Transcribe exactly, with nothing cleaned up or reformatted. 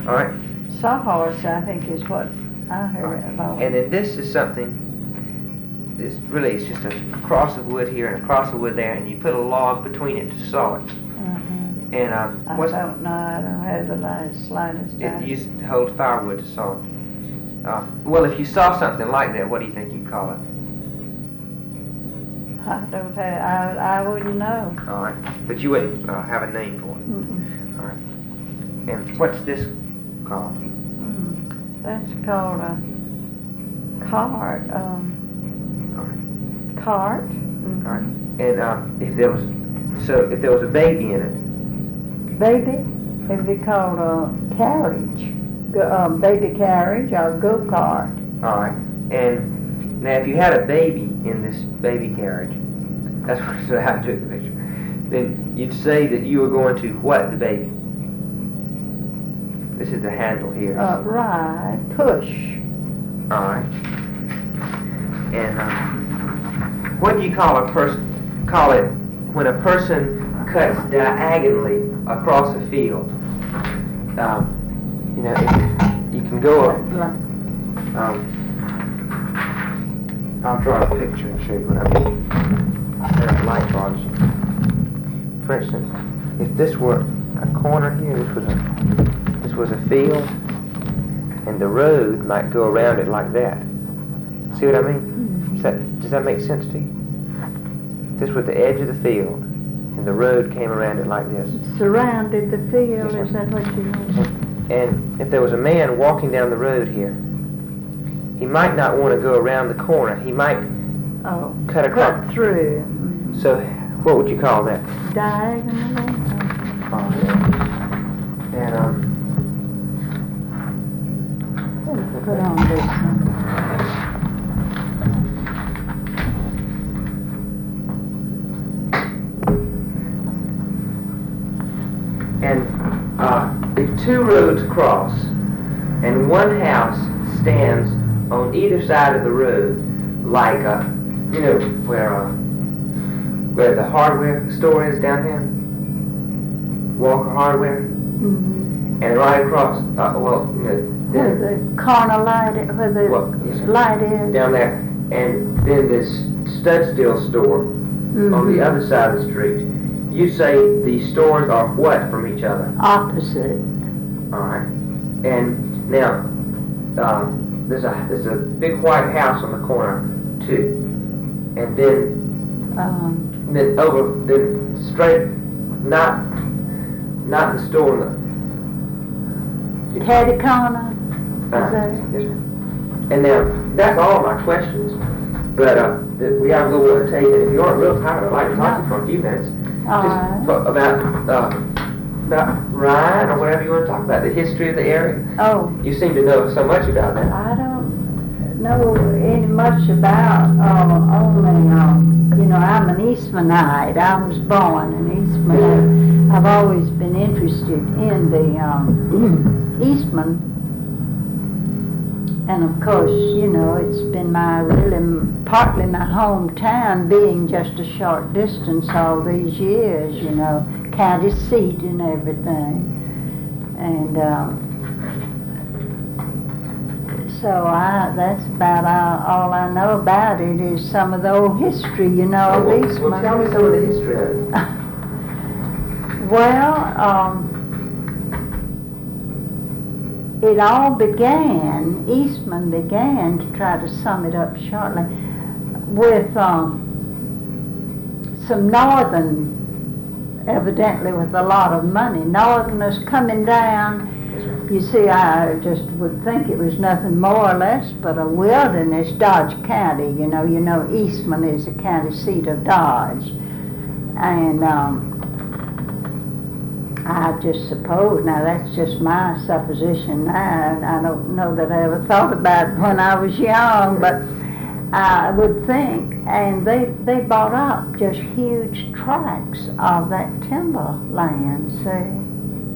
All right. Sawhorse, I think, is what I heard about. And then this is something, this really is just a cross of wood here and a cross of wood there, and you put a log between it to saw it. Mm-hmm. And um, I what's, don't know, I don't have the lightest, slightest it idea. used to hold firewood to saw it. Uh, well, if you saw something like that, what do you think you'd call it? I don't have, I, I wouldn't know. All right. But you wouldn't uh, have a name for it. Mm-mm. All right. And what's this called? Mm. That's called a cart, um, All right. cart. All right. And um, if there was, so if there was a baby in it, Baby, it'd be called a carriage, Go, um, baby carriage or go-kart. all right. And now if you had a baby in this baby carriage, that's what I took the picture, then you'd say that you were going to what the baby? This is the handle here. Uh, ride, push. All right. And uh, what do you call a person? Call it when a person cuts diagonally across a field. Um, you know, if you can go up. Um, I'll draw a picture and show you what I mean. There are light bulbs. For instance, if this were a corner here, this was a this was a field, and the road might go around it like that. See what I mean? Does that does that make sense to you? This was the edge of the field, and the road came around it like this. Surrounded the field, Yes, is that what you mean? And if there was a man walking down the road here, he might not want to go around the corner. He might Oh, cut across. cut through. So, what would you call that? Diagonally? Oh, yeah. And um, Put on this one. and uh, if two roads cross, and one house stands on either side of the road, like uh, you know where uh, where the hardware store is downtown, Walker Hardware, Mm-hmm. and right across, uh, well, you know, Where then, the corner light, i- where the Well, yes, sir. light is. down there, and then this stud steel store Mm-hmm. on the other side of the street. You say these stores are what from each other? Opposite. All right. And now, uh, there's a there's a big white house on the corner too, and then Um, then over then straight, not not the store. The, Teddy corner. uh, Is that it? yes, sir. And now that's all my questions. But uh, th- we have a little more to take, and if you aren't real tired, I'd like to talk to you for a few minutes. All Just right. for, about uh, about Ryan or whatever you want to talk about, the history of the area. Oh, You seem to know so much about that. I don't know any much about, uh, only, um, you know, I'm an Eastmanite. I was born an Eastman. I've always been interested in the um, Eastman. And of course, you know, it's been my really, partly my hometown, being just a short distance all these years, you know, county seat and everything. And um, so I, that's about all, all I know about it is some of the old history, you know, of well, Eastman. well, tell me some of the history of it. Well, um, it all began, Eastman began, to try to sum it up shortly, with um, some northern, evidently with a lot of money, northerners coming down. You see, I just would think it was nothing more or less but a wilderness, Dodge County. You know, you know, Eastman is the county seat of Dodge. And um, I just suppose, now that's just my supposition now, and I don't know that I ever thought about it when I was young, but I would think, and they, they bought up just huge tracts of that timberland, see?